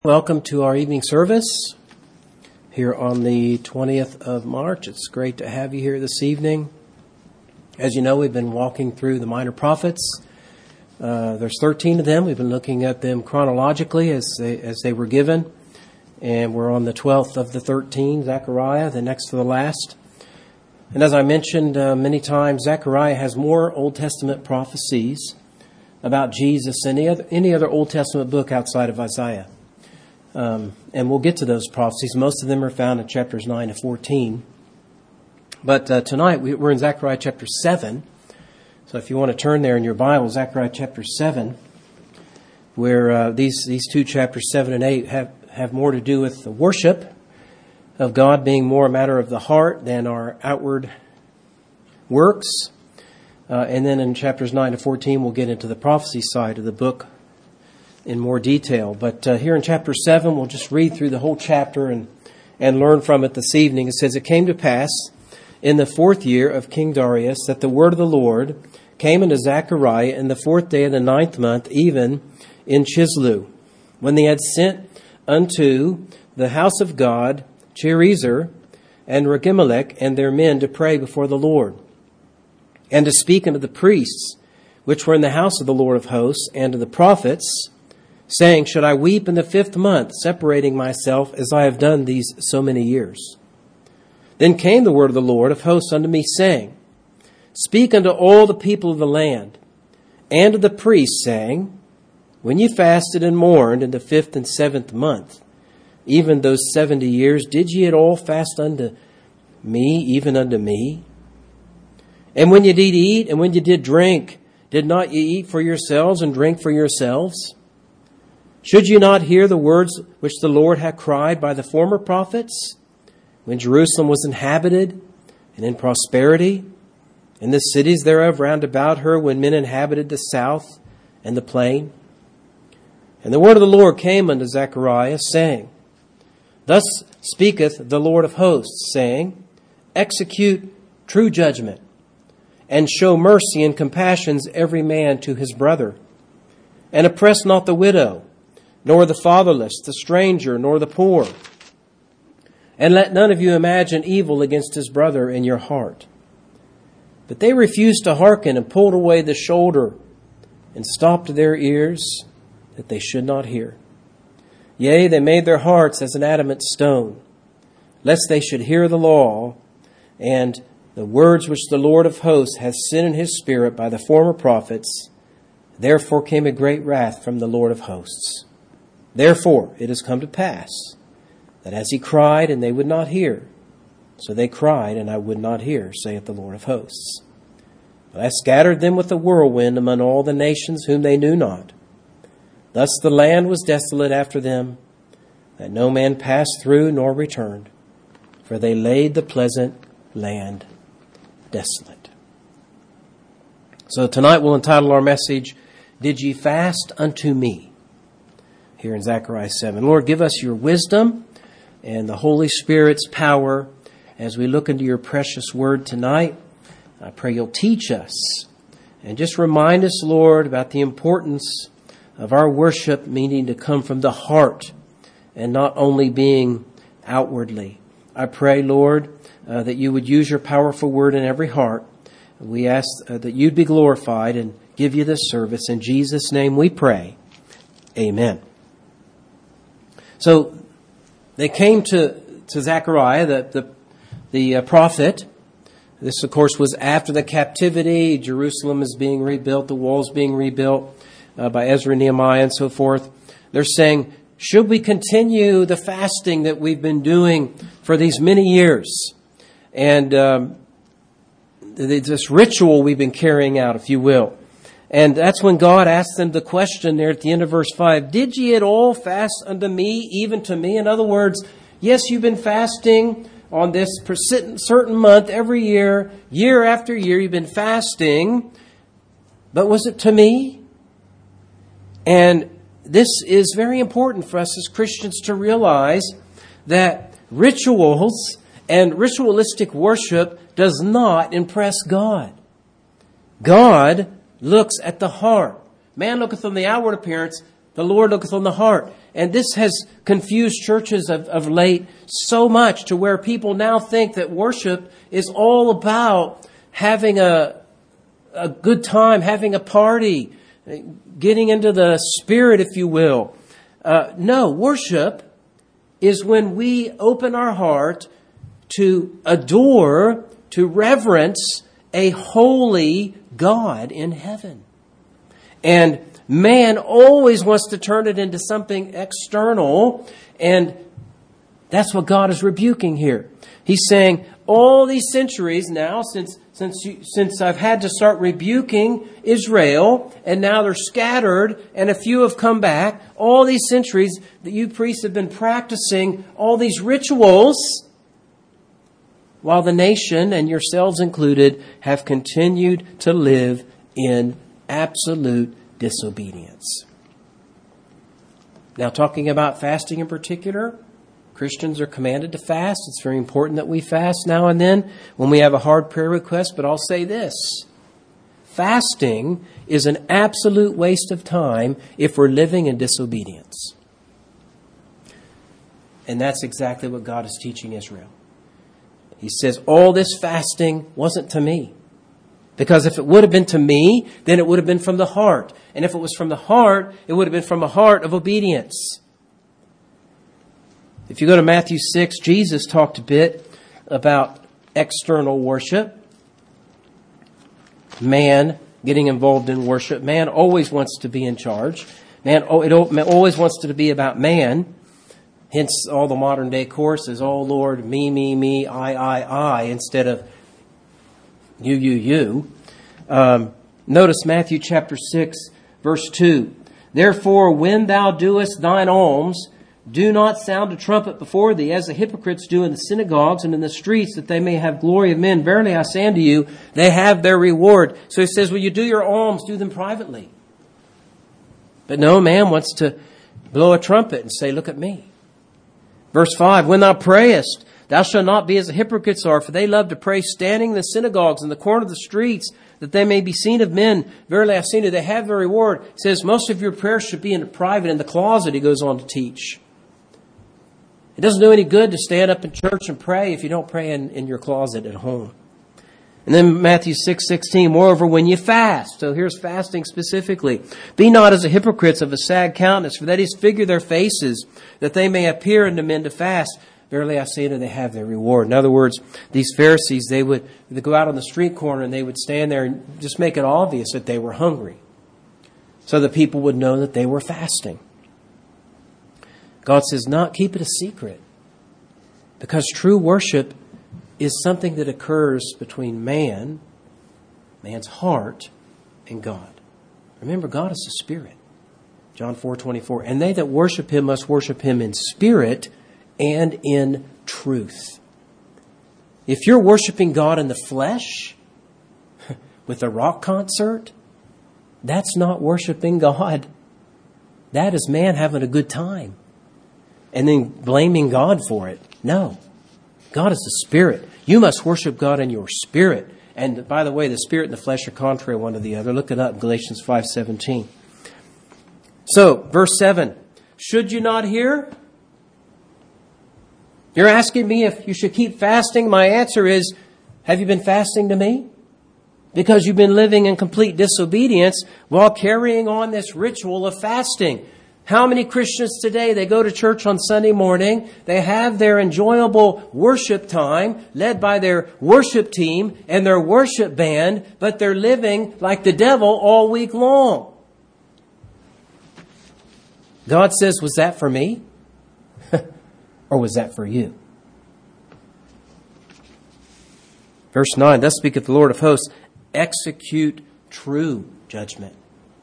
Welcome to our evening service here on the 20th of March. It's great to have you here this evening. As you know, we've been walking through the minor prophets. There's 13 of them. We've been looking at them chronologically as they were given. And we're on the 12th of the 13, Zechariah, the next to the last. And as I mentioned many times, Zechariah has more Old Testament prophecies about Jesus than any other Old Testament book outside of Isaiah. And we'll get to those prophecies. Most of them are found in chapters 9 to 14. But tonight we're in Zechariah chapter 7. So if you want to turn there in your Bible, Zechariah chapter 7, where these two chapters 7 and 8 have more to do with the worship of God being more a matter of the heart than our outward works. And then in chapters 9 to 14, we'll get into the prophecy side of the book in more detail. But here in chapter 7, we'll just read through the whole chapter and learn from it this evening. It says, "It came to pass in the 4th year of King Darius that the word of the Lord came unto Zechariah in the 4th day of the 9th month, even in Chislu, when they had sent unto the house of God Cherezer and Regimelech and their men to pray before the Lord, and to speak unto the priests which were in the house of the Lord of hosts, and to the prophets, saying, Should I weep in the 5th month, separating myself as I have done these so many years? Then came the word of the Lord of hosts unto me, saying, Speak unto all the people of the land, and to the priests, saying, When ye fasted and mourned in the 5th and 7th month, even those 70 years, did ye at all fast unto me, even unto me? And when ye did eat, and when ye did drink, did not ye eat for yourselves and drink for yourselves? Should you not hear the words which the Lord had cried by the former prophets, when Jerusalem was inhabited and in prosperity, and the cities thereof round about her, when men inhabited the south and the plain? And the word of the Lord came unto Zechariah, saying, Thus speaketh the Lord of hosts, saying, Execute true judgment, and show mercy and compassions every man to his brother, and oppress not the widow, nor the fatherless, the stranger, nor the poor. And let none of you imagine evil against his brother in your heart. But they refused to hearken, and pulled away the shoulder, and stopped their ears, that they should not hear. Yea, they made their hearts as an adamant stone, lest they should hear the law, and the words which the Lord of hosts hath sent in his Spirit by the former prophets. Therefore came a great wrath from the Lord of hosts. Therefore it has come to pass, that as he cried, and they would not hear, so they cried, and I would not hear, saith the Lord of hosts. But I scattered them with a whirlwind among all the nations whom they knew not. Thus the land was desolate after them, that no man passed through nor returned, for they laid the pleasant land desolate." So tonight we'll entitle our message, Did Ye Fast Unto Me? Here in Zechariah 7. Lord, give us your wisdom and the Holy Spirit's power as we look into your precious word tonight. I pray you'll teach us and just remind us, Lord, about the importance of our worship needing to come from the heart and not only being outwardly. I pray, Lord, that you would use your powerful word in every heart. We ask that you'd be glorified and give you this service. In Jesus' name we pray. Amen. So they came to Zechariah, the prophet. This, of course, was after the captivity. Jerusalem is being rebuilt, the walls being rebuilt by Ezra, Nehemiah, and so forth. They're saying, should we continue the fasting that we've been doing for these many years? And this ritual we've been carrying out, if you will. And that's when God asked them the question there at the end of verse 5, Did ye at all fast unto me, even to me? In other words, yes, you've been fasting on this certain month every year, year after year, you've been fasting, but was it to me? And this is very important for us as Christians to realize that rituals and ritualistic worship does not impress God. God looks at the heart. Man looketh on the outward appearance, the Lord looketh on the heart. And this has confused churches of late so much to where people now think that worship is all about having a good time, having a party, getting into the spirit, if you will. No, worship is when we open our heart to adore, to reverence a holy God in heaven. And man always wants to turn it into something external, and that's what God is rebuking here. He's saying, all these centuries now, since I've had to start rebuking Israel, and now they're scattered, and a few have come back, all these centuries that you priests have been practicing all these rituals, while the nation, and yourselves included, have continued to live in absolute disobedience. Now, talking about fasting in particular, Christians are commanded to fast. It's very important that we fast now and then when we have a hard prayer request. But I'll say this. Fasting is an absolute waste of time if we're living in disobedience. And that's exactly what God is teaching Israel. He says, all this fasting wasn't to me. Because if it would have been to me, then it would have been from the heart. And if it was from the heart, it would have been from a heart of obedience. If you go to Matthew 6, Jesus talked a bit about external worship. Man getting involved in worship. Man always wants to be in charge. Man always wants to be about man. Hence all the modern day courses, oh Lord, me, I, instead of you. Notice Matthew chapter 6, verse 2. Therefore, when thou doest thine alms, do not sound a trumpet before thee, as the hypocrites do in the synagogues and in the streets, that they may have glory of men. Verily I say unto you, they have their reward. So he says, when you do your alms, do them privately. But no man wants to blow a trumpet and say, look at me. Verse 5, when thou prayest, thou shalt not be as the hypocrites are, for they love to pray standing in the synagogues and the corner of the streets, that they may be seen of men. Verily I say unto you, they have their reward. It says most of your prayers should be in private, in the closet, he goes on to teach. It doesn't do any good to stand up in church and pray if you don't pray in your closet at home. And then Matthew 6:16, moreover, when you fast, so here's fasting specifically, be not as the hypocrites of a sad countenance, for they disfigure their faces, that they may appear unto men to fast. Verily I say unto you, they have their reward. In other words, these Pharisees, they would go out on the street corner and they would stand there and just make it obvious that they were hungry, so that people would know that they were fasting. God says, not keep it a secret, because true worship is something that occurs between man's heart, and God. Remember, God is a spirit. John 4:24. And they that worship him must worship him in spirit and in truth. If you're worshiping God in the flesh, with a rock concert, that's not worshiping God. That is man having a good time, and then blaming God for it. No. God is the Spirit. You must worship God in your spirit. And by the way, the spirit and the flesh are contrary one to the other. Look it up in Galatians 5:17. So, verse 7. Should you not hear? You're asking me if you should keep fasting. My answer is, have you been fasting to me? Because you've been living in complete disobedience while carrying on this ritual of fasting. How many Christians today, they go to church on Sunday morning, they have their enjoyable worship time led by their worship team and their worship band, but they're living like the devil all week long. God says, was that for me? Or was that for you? Verse 9, thus speaketh the Lord of hosts, execute true judgment.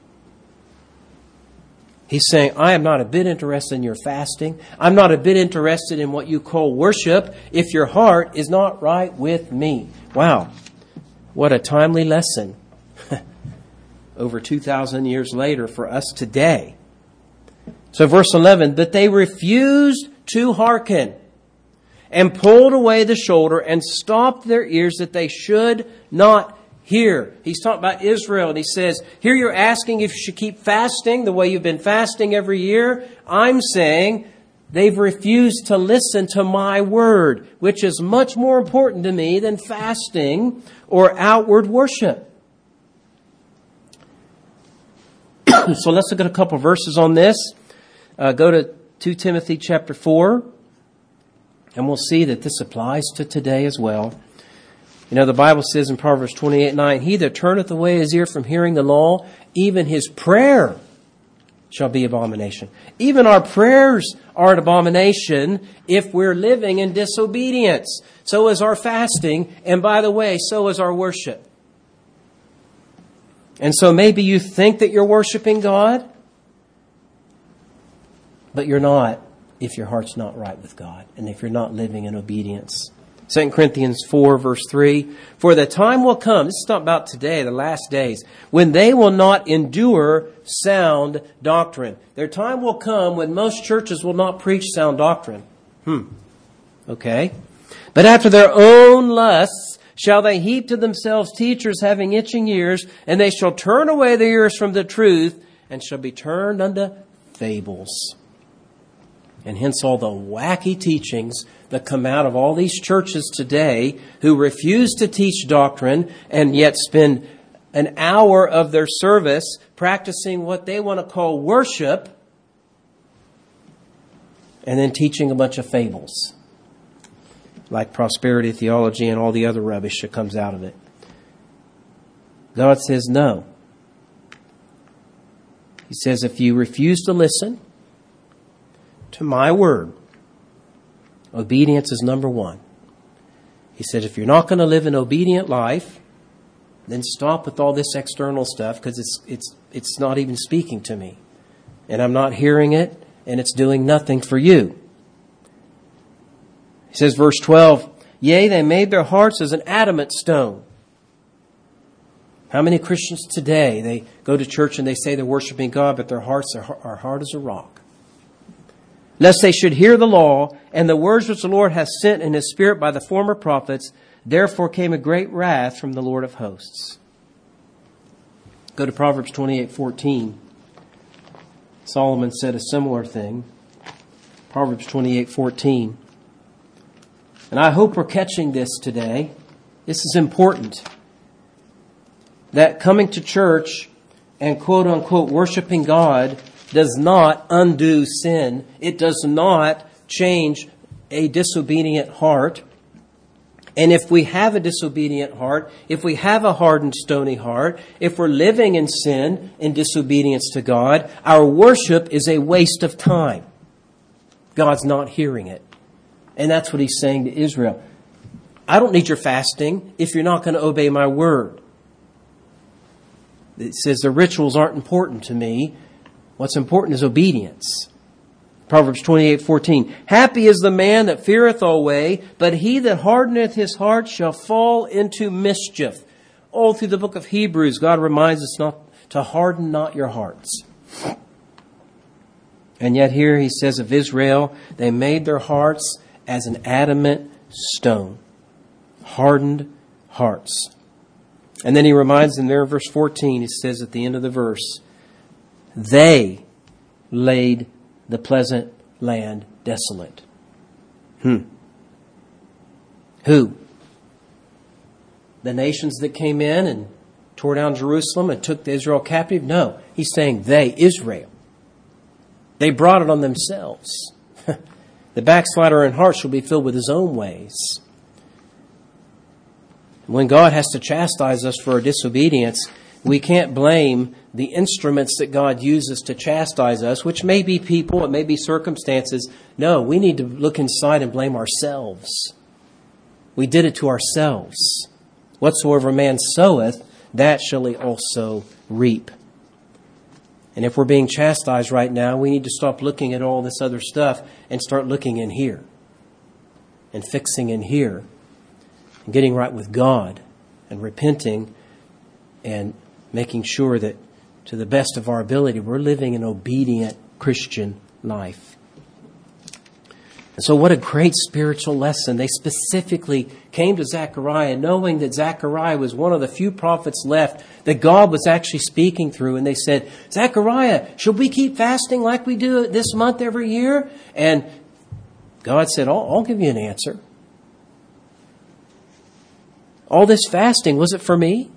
He's saying, I am not a bit interested in your fasting. I'm not a bit interested in what you call worship if your heart is not right with me. Wow. What a timely lesson. Over 2,000 years later for us today. So verse 11, but they refused to hearken, and pulled away the shoulder, and stopped their ears, that they should not Here, he's talking about Israel, and he says, here you're asking if you should keep fasting the way you've been fasting every year. I'm saying they've refused to listen to my word, which is much more important to me than fasting or outward worship. So let's look at a couple verses on this. Go to 2 Timothy chapter 4, and we'll see that this applies to today as well. You know, the Bible says in Proverbs 28:9, he that turneth away his ear from hearing the law, even his prayer shall be abomination. Even our prayers are an abomination if we're living in disobedience. So is our fasting, and by the way, so is our worship. And so maybe you think that you're worshiping God, but you're not if your heart's not right with God, and if you're not living in obedience. 2 Corinthians 4, verse 3, for the time will come, this is not about today, the last days, when they will not endure sound doctrine. Their time will come when most churches will not preach sound doctrine. Okay. But after their own lusts shall they heap to themselves teachers having itching ears, and they shall turn away their ears from the truth, and shall be turned unto fables. And hence all the wacky teachings that come out of all these churches today who refuse to teach doctrine and yet spend an hour of their service practicing what they want to call worship and then teaching a bunch of fables like prosperity theology and all the other rubbish that comes out of it. God says no. He says if you refuse to listen to my word, obedience is number one. He said, if you're not going to live an obedient life, then stop with all this external stuff because it's not even speaking to me. And I'm not hearing it, and it's doing nothing for you. He says, verse 12, yea, they made their hearts as an adamant stone. How many Christians today, they go to church and they say they're worshiping God, but their hearts are hard as a rock. Lest they should hear the law and the words which the Lord hath sent in his Spirit by the former prophets, therefore came a great wrath from the Lord of hosts. Go to Proverbs 28:14. Solomon said a similar thing. Proverbs 28:14. And I hope we're catching this today. This is important. That coming to church and quote unquote worshiping God does not undo sin. It does not change a disobedient heart. And if we have a disobedient heart, if we have a hardened, stony heart, if we're living in sin, in disobedience to God, our worship is a waste of time. God's not hearing it. And that's what he's saying to Israel. I don't need your fasting if you're not going to obey my word. It says the rituals aren't important to me. What's important is obedience. Proverbs 28:14. Happy is the man that feareth always, but he that hardeneth his heart shall fall into mischief. All through the book of Hebrews, God reminds us not to harden not your hearts. And yet here he says of Israel, they made their hearts as an adamant stone. Hardened hearts. And then he reminds them there in verse 14, he says at the end of the verse, they laid the pleasant land desolate. Who? The nations that came in and tore down Jerusalem and took Israel captive? No. He's saying they, Israel. They brought it on themselves. The backslider in heart shall be filled with his own ways. When God has to chastise us for our disobedience, we can't blame the instruments that God uses to chastise us, which may be people, it may be circumstances. No, we need to look inside and blame ourselves. We did it to ourselves. Whatsoever man soweth, that shall he also reap. And if we're being chastised right now, we need to stop looking at all this other stuff and start looking in here and fixing in here and getting right with God and repenting and making sure that to the best of our ability, we're living an obedient Christian life. So what a great spiritual lesson. They specifically came to Zechariah knowing that Zechariah was one of the few prophets left that God was actually speaking through. And they said, Zechariah, should we keep fasting like we do this month every year? And God said, I'll give you an answer. All this fasting, was it for me?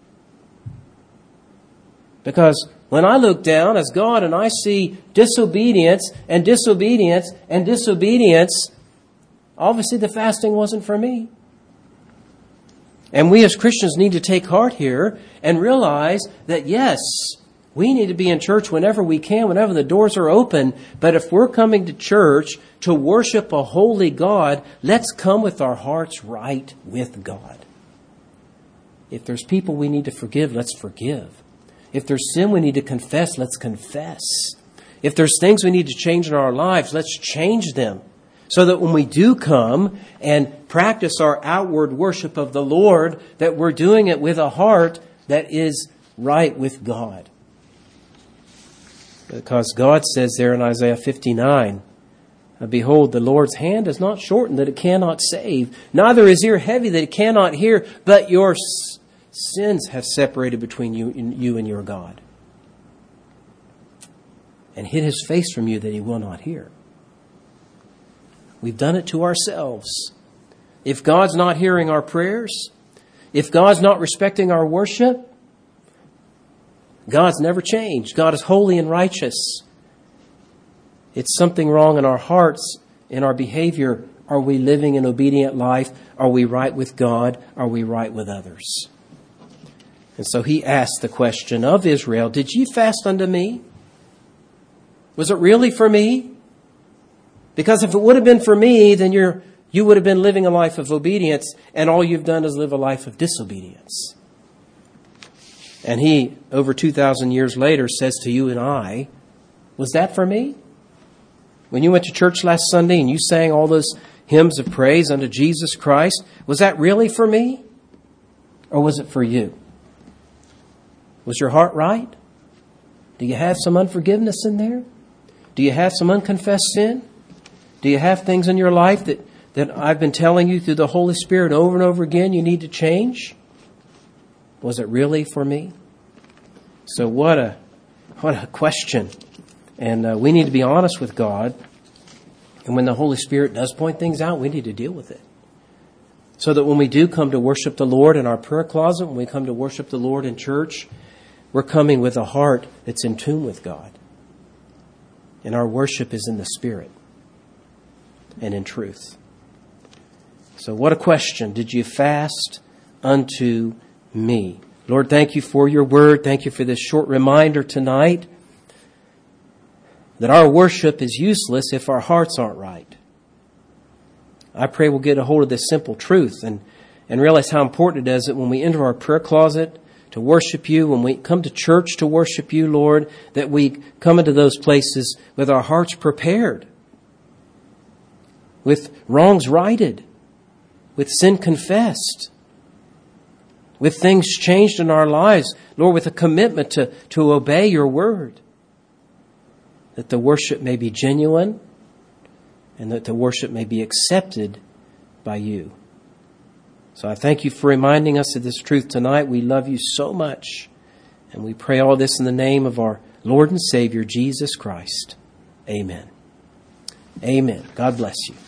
Because when I look down as God and I see disobedience and disobedience and disobedience, obviously the fasting wasn't for me. And we as Christians need to take heart here and realize that yes, we need to be in church whenever we can, whenever the doors are open. But if we're coming to church to worship a holy God, let's come with our hearts right with God. If there's people we need to forgive, let's forgive. If there's sin we need to confess, let's confess. If there's things we need to change in our lives, let's change them. So that when we do come and practice our outward worship of the Lord, that we're doing it with a heart that is right with God. Because God says there in Isaiah 59, behold, the Lord's hand is not shortened that it cannot save, neither is ear heavy that it cannot hear, but your sins have separated between you and your God, and hid his face from you that he will not hear. We've done it to ourselves. If God's not hearing our prayers, if God's not respecting our worship, God's never changed. God is holy and righteous. It's something wrong in our hearts, in our behavior. Are we living an obedient life? Are we right with God? Are we right with others? And so he asked the question of Israel, did ye fast unto me? Was it really for me? Because if it would have been for me, then you would have been living a life of obedience, and all you've done is live a life of disobedience. And he, over 2,000 years later, says to you and I, was that for me? When you went to church last Sunday and you sang all those hymns of praise unto Jesus Christ, was that really for me? Or was it for you? Was your heart right? Do you have some unforgiveness in there? Do you have some unconfessed sin? Do you have things in your life that I've been telling you through the Holy Spirit over and over again you need to change? Was it really for me? So what a question. And we need to be honest with God. And when the Holy Spirit does point things out, we need to deal with it. So that when we do come to worship the Lord in our prayer closet, when we come to worship the Lord in church, we're coming with a heart that's in tune with God. And our worship is in the Spirit and in truth. So what a question. Did you fast unto me? Lord, thank you for your word. Thank you for this short reminder tonight that our worship is useless if our hearts aren't right. I pray we'll get a hold of this simple truth and realize how important it is that when we enter our prayer closet to worship you, when we come to church to worship you, Lord, that we come into those places with our hearts prepared, with wrongs righted, with sin confessed, with things changed in our lives, Lord, with a commitment to obey your word, that the worship may be genuine and that the worship may be accepted by you. So I thank you for reminding us of this truth tonight. We love you so much, and we pray all this in the name of our Lord and Savior, Jesus Christ. Amen. Amen. God bless you.